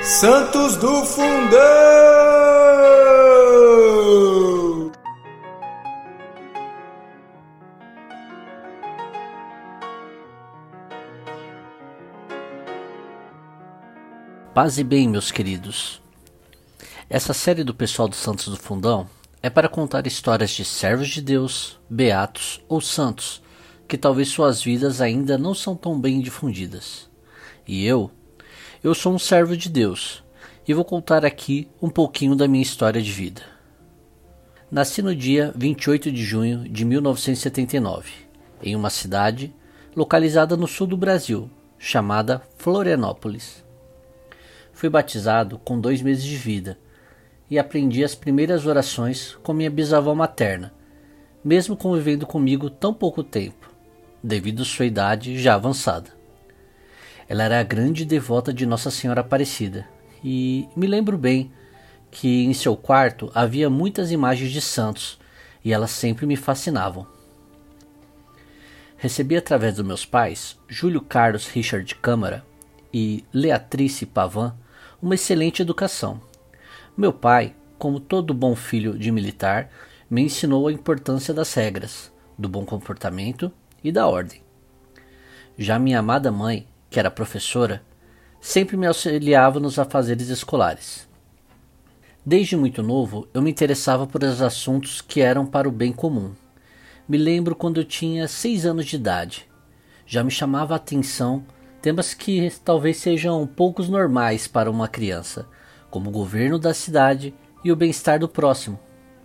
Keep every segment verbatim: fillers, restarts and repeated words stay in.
Santos do Fundão! Paz e bem, meus queridos. Essa série do pessoal do Santos do Fundão é para contar histórias de servos de Deus, beatos ou santos, que talvez suas vidas ainda não são tão bem difundidas. E eu, eu sou um servo de Deus e vou contar aqui um pouquinho da minha história de vida. Nasci no dia vinte e oito de junho de mil novecentos e setenta e nove, em uma cidade localizada no sul do Brasil, chamada Florianópolis. Fui batizado com dois meses de vida e aprendi as primeiras orações com minha bisavó materna, mesmo convivendo comigo tão pouco tempo, devido à sua idade já avançada. Ela era a grande devota de Nossa Senhora Aparecida e me lembro bem que em seu quarto havia muitas imagens de santos e elas sempre me fascinavam. Recebi através dos meus pais, Júlio Carlos Richard Câmara e Leatrice Pavan, uma excelente educação. Meu pai, como todo bom filho de militar, me ensinou a importância das regras, do bom comportamento e da ordem. Já minha amada mãe, que era professora, sempre me auxiliava nos afazeres escolares. Desde muito novo, eu me interessava por os assuntos que eram para o bem comum. Me lembro quando eu tinha seis anos de idade. Já me chamava a atenção temas que talvez sejam poucos normais para uma criança, como o governo da cidade e o bem-estar do próximo.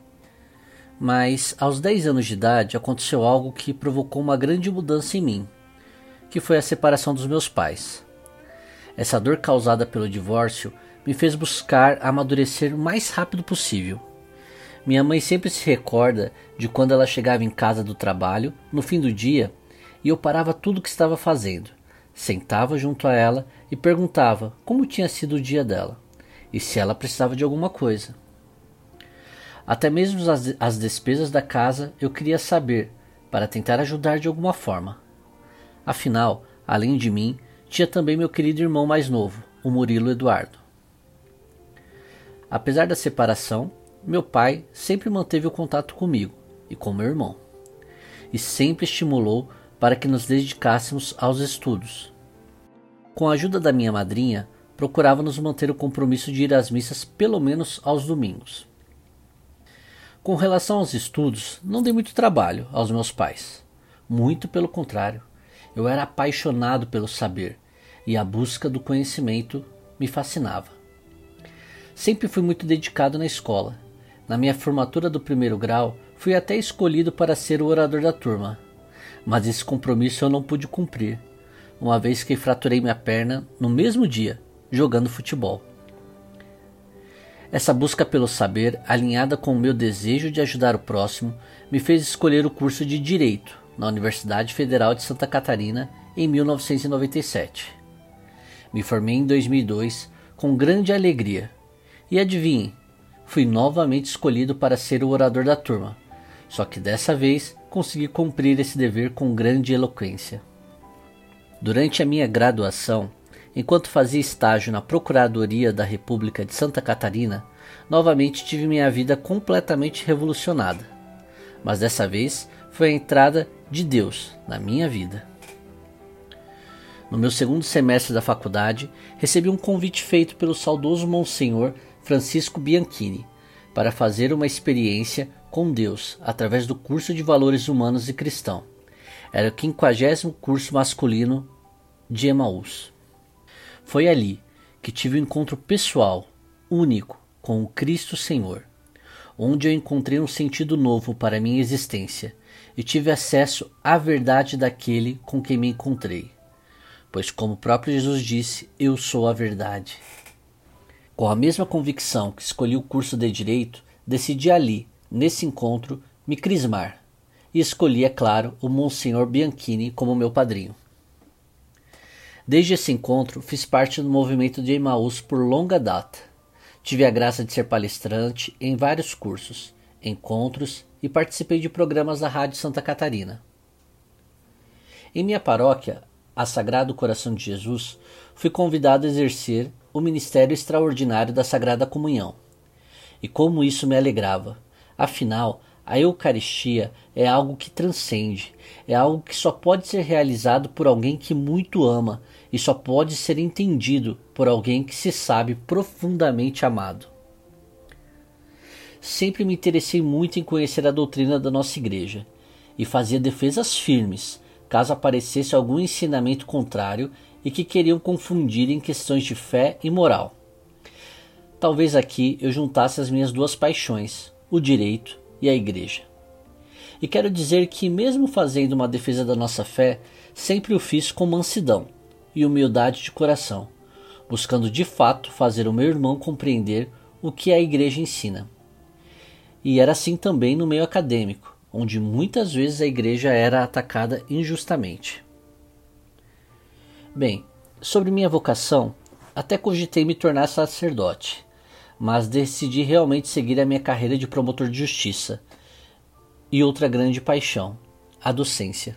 Mas aos dez anos de idade aconteceu algo que provocou uma grande mudança em mim, que foi a separação dos meus pais. Essa dor causada pelo divórcio me fez buscar amadurecer o mais rápido possível. Minha mãe sempre se recorda de quando ela chegava em casa do trabalho, no fim do dia, e eu parava tudo o que estava fazendo. Sentava junto a ela e perguntava como tinha sido o dia dela e se ela precisava de alguma coisa. Até mesmo as, as despesas da casa eu queria saber para tentar ajudar de alguma forma. Afinal, além de mim, tinha também meu querido irmão mais novo, o Murilo Eduardo. Apesar da separação, meu pai sempre manteve o contato comigo e com meu irmão e sempre estimulou para que nos dedicássemos aos estudos. Com a ajuda da minha madrinha, procurávamos manter o compromisso de ir às missas pelo menos aos domingos. Com relação aos estudos, não dei muito trabalho aos meus pais. Muito pelo contrário, eu era apaixonado pelo saber e a busca do conhecimento me fascinava. Sempre fui muito dedicado na escola. Na minha formatura do primeiro grau, fui até escolhido para ser o orador da turma. Mas esse compromisso eu não pude cumprir, uma vez que fraturei minha perna no mesmo dia, jogando futebol. Essa busca pelo saber, alinhada com o meu desejo de ajudar o próximo, me fez escolher o curso de Direito na Universidade Federal de Santa Catarina em mil novecentos e noventa e sete. Me formei em dois mil e dois com grande alegria e adivinhe, fui novamente escolhido para ser o orador da turma, só que dessa vez consegui cumprir esse dever com grande eloquência. Durante a minha graduação, enquanto fazia estágio na Procuradoria da República de Santa Catarina, novamente tive minha vida completamente revolucionada. Mas dessa vez foi a entrada de Deus na minha vida. No meu segundo semestre da faculdade, recebi um convite feito pelo saudoso Monsenhor Francisco Bianchini para fazer uma experiência com Deus através do curso de Valores Humanos e Cristão. Era o quinquagésimo curso masculino de Emaús. Foi ali que tive um encontro pessoal, único, com o Cristo Senhor, onde eu encontrei um sentido novo para a minha existência e tive acesso à verdade daquele com quem me encontrei. Pois como o próprio Jesus disse, eu sou a verdade. Com a mesma convicção que escolhi o curso de Direito, decidi ali, nesse encontro, me crismar, e escolhi, é claro, o Monsenhor Bianchini como meu padrinho. Desde esse encontro, fiz parte do movimento de Emaús por longa data. Tive a graça de ser palestrante em vários cursos, encontros e participei de programas da Rádio Santa Catarina. Em minha paróquia, a Sagrado Coração de Jesus, fui convidado a exercer o ministério extraordinário da Sagrada Comunhão. E como isso me alegrava! Afinal, a Eucaristia é algo que transcende, é algo que só pode ser realizado por alguém que muito ama e só pode ser entendido por alguém que se sabe profundamente amado. Sempre me interessei muito em conhecer a doutrina da nossa igreja e fazia defesas firmes caso aparecesse algum ensinamento contrário e que queriam confundir em questões de fé e moral. Talvez aqui eu juntasse as minhas duas paixões, o direito e a igreja. E quero dizer que mesmo fazendo uma defesa da nossa fé, sempre o fiz com mansidão e humildade de coração, buscando de fato fazer o meu irmão compreender o que a igreja ensina. E era assim também no meio acadêmico, onde muitas vezes a igreja era atacada injustamente. Bem, sobre minha vocação, até cogitei me tornar sacerdote, mas decidi realmente seguir a minha carreira de promotor de justiça e outra grande paixão, a docência.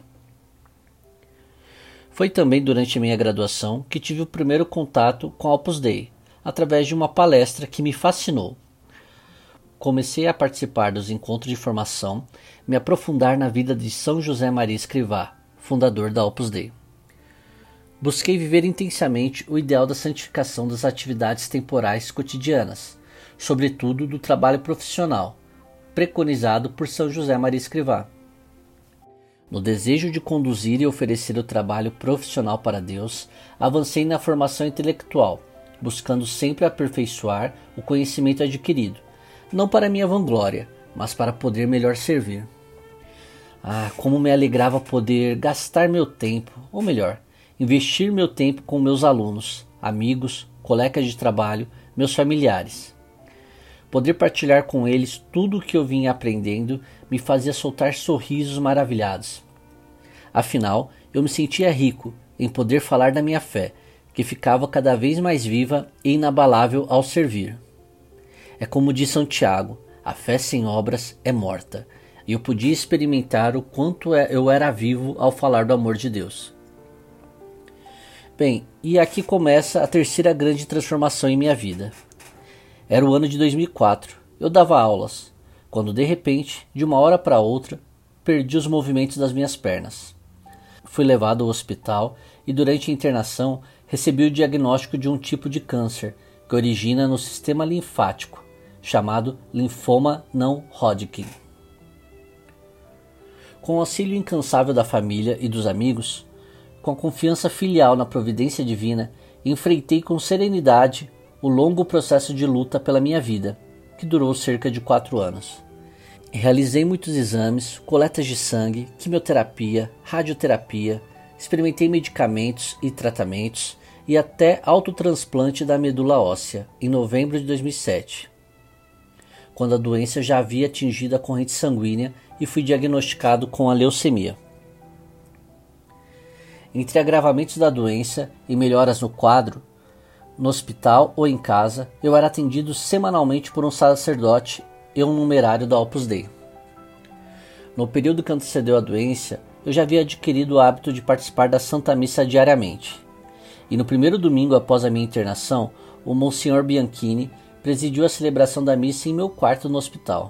Foi também durante a minha graduação que tive o primeiro contato com a Opus Dei, através de uma palestra que me fascinou. Comecei a participar dos encontros de formação, me aprofundar na vida de São José Maria Escrivá, fundador da Opus Dei. Busquei viver intensamente o ideal da santificação das atividades temporais cotidianas, sobretudo do trabalho profissional, preconizado por São José Maria Escrivá. No desejo de conduzir e oferecer o trabalho profissional para Deus, avancei na formação intelectual, buscando sempre aperfeiçoar o conhecimento adquirido, não para minha vanglória, mas para poder melhor servir. Ah, como me alegrava poder gastar meu tempo, ou melhor, investir meu tempo com meus alunos, amigos, colegas de trabalho, meus familiares. Poder partilhar com eles tudo o que eu vinha aprendendo me fazia soltar sorrisos maravilhados. Afinal, eu me sentia rico em poder falar da minha fé, que ficava cada vez mais viva e inabalável ao servir. É como diz São Tiago, a fé sem obras é morta, e eu podia experimentar o quanto eu era vivo ao falar do amor de Deus. Bem, e aqui começa a terceira grande transformação em minha vida. Era o ano de dois mil e quatro, eu dava aulas, quando de repente, de uma hora para outra, perdi os movimentos das minhas pernas. Fui levado ao hospital e durante a internação recebi o diagnóstico de um tipo de câncer que origina no sistema linfático, chamado linfoma não Hodgkin. Com o auxílio incansável da família e dos amigos, com a confiança filial na providência divina, enfrentei com serenidade o longo processo de luta pela minha vida, que durou cerca de quatro anos. Realizei muitos exames, coletas de sangue, quimioterapia, radioterapia, experimentei medicamentos e tratamentos e até autotransplante da medula óssea em novembro de dois mil e sete, quando a doença já havia atingido a corrente sanguínea e fui diagnosticado com a leucemia. Entre agravamentos da doença e melhoras no quadro, no hospital ou em casa, eu era atendido semanalmente por um sacerdote e um numerário da Opus Dei. No período que antecedeu a doença, eu já havia adquirido o hábito de participar da Santa Missa diariamente. E no primeiro domingo após a minha internação, o Monsenhor Bianchini presidiu a celebração da missa em meu quarto no hospital.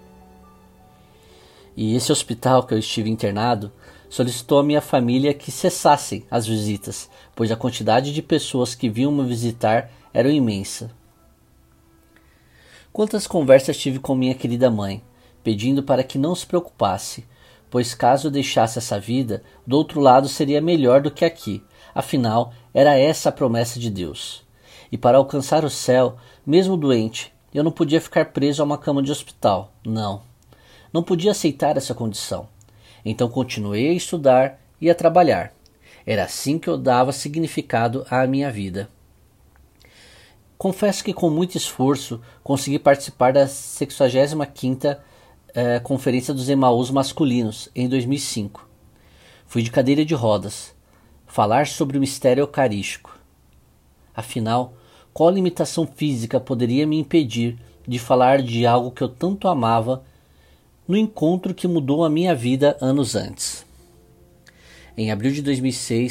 E esse hospital que eu estive internado solicitou à minha família que cessassem as visitas, pois a quantidade de pessoas que vinham me visitar era imensa. Quantas conversas tive com minha querida mãe, pedindo para que não se preocupasse, pois caso eu deixasse essa vida, do outro lado seria melhor do que aqui, afinal era essa a promessa de Deus. E para alcançar o céu, mesmo doente, eu não podia ficar preso a uma cama de hospital, não. Não podia aceitar essa condição. Então continuei a estudar e a trabalhar. Era assim que eu dava significado à minha vida. Confesso que com muito esforço consegui participar da sexagésima quinta eh, Conferência dos Emaús Masculinos, em dois mil e cinco. Fui de cadeira de rodas, falar sobre o mistério eucarístico. Afinal, qual limitação física poderia me impedir de falar de algo que eu tanto amava no encontro que mudou a minha vida anos antes? Em abril de dois mil e seis,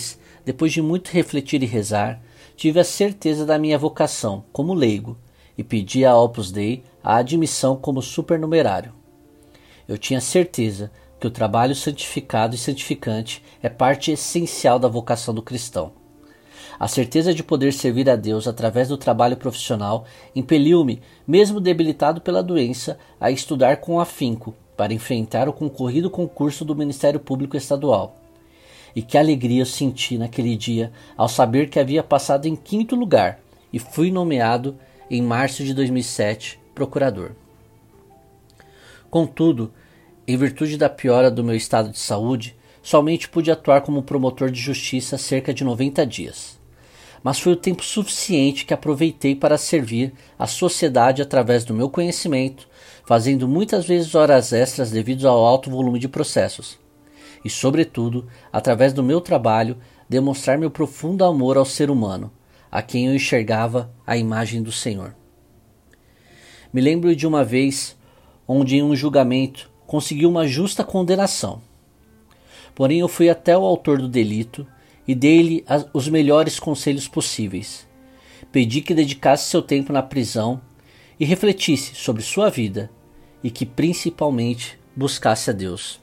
depois de muito refletir e rezar, tive a certeza da minha vocação como leigo e pedi a Opus Dei a admissão como supernumerário. Eu tinha certeza que o trabalho santificado e santificante é parte essencial da vocação do cristão. A certeza de poder servir a Deus através do trabalho profissional impeliu-me, mesmo debilitado pela doença, a estudar com afinco para enfrentar o concorrido concurso do Ministério Público Estadual. E que alegria eu senti naquele dia ao saber que havia passado em quinto lugar e fui nomeado, em março de dois mil e sete, procurador. Contudo, em virtude da piora do meu estado de saúde, somente pude atuar como promotor de justiça cerca de noventa dias. Mas foi o tempo suficiente que aproveitei para servir a sociedade através do meu conhecimento, fazendo muitas vezes horas extras devido ao alto volume de processos. E, sobretudo, através do meu trabalho, demonstrar meu profundo amor ao ser humano, a quem eu enxergava a imagem do Senhor. Me lembro de uma vez onde, em um julgamento, consegui uma justa condenação. Porém, eu fui até o autor do delito e dei-lhe os melhores conselhos possíveis. Pedi que dedicasse seu tempo na prisão e refletisse sobre sua vida e que, principalmente, buscasse a Deus.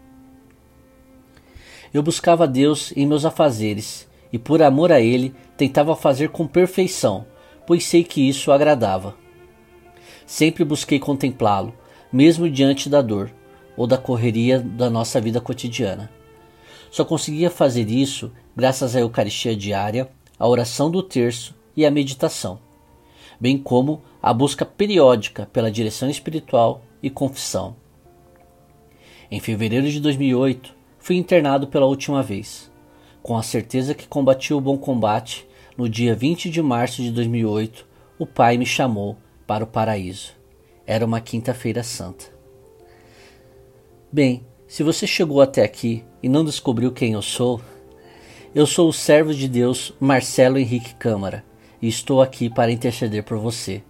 Eu buscava a Deus em meus afazeres e, por amor a Ele, tentava fazer com perfeição, pois sei que isso o agradava. Sempre busquei contemplá-lo, mesmo diante da dor ou da correria da nossa vida cotidiana. Só conseguia fazer isso graças à Eucaristia diária, à oração do terço e à meditação, bem como à busca periódica pela direção espiritual e confissão. Em fevereiro de dois mil e oito, fui internado pela última vez. Com a certeza que combati o bom combate, no dia vinte de março de dois mil e oito, o Pai me chamou para o paraíso. Era uma quinta-feira santa. Bem, se você chegou até aqui e não descobriu quem eu sou, eu sou o servo de Deus Marcelo Henrique Câmara e estou aqui para interceder por você.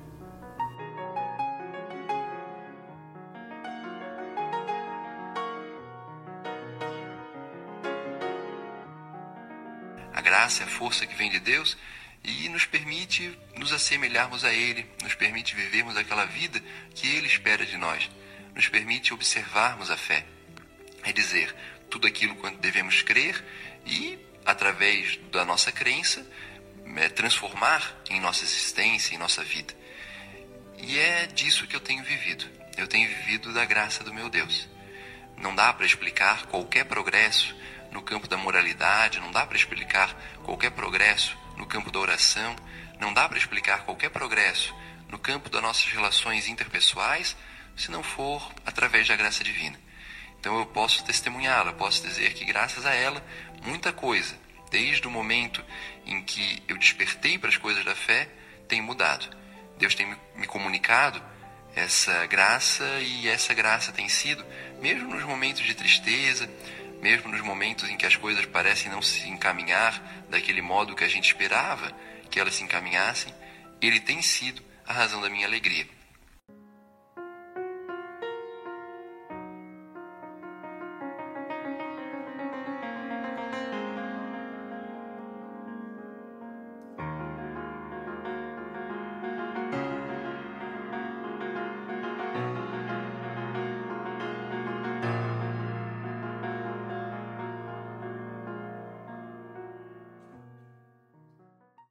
A graça é a força que vem de Deus e nos permite nos assemelharmos a Ele, nos permite vivermos aquela vida que Ele espera de nós, nos permite observarmos a fé. É dizer, tudo aquilo quanto devemos crer e, através da nossa crença, é, transformar em nossa existência, em nossa vida. E é disso que eu tenho vivido. Eu tenho vivido da graça do meu Deus. Não dá para explicar qualquer progresso no campo da moralidade, não dá para explicar qualquer progresso no campo da oração, não dá para explicar qualquer progresso no campo das nossas relações interpessoais, se não for através da graça divina. Então eu posso testemunhá-la, posso dizer que graças a ela, muita coisa, desde o momento em que eu despertei para as coisas da fé, tem mudado. Deus tem me comunicado essa graça e essa graça tem sido, mesmo nos momentos de tristeza, mesmo nos momentos em que as coisas parecem não se encaminhar daquele modo que a gente esperava que elas se encaminhassem, Ele tem sido a razão da minha alegria.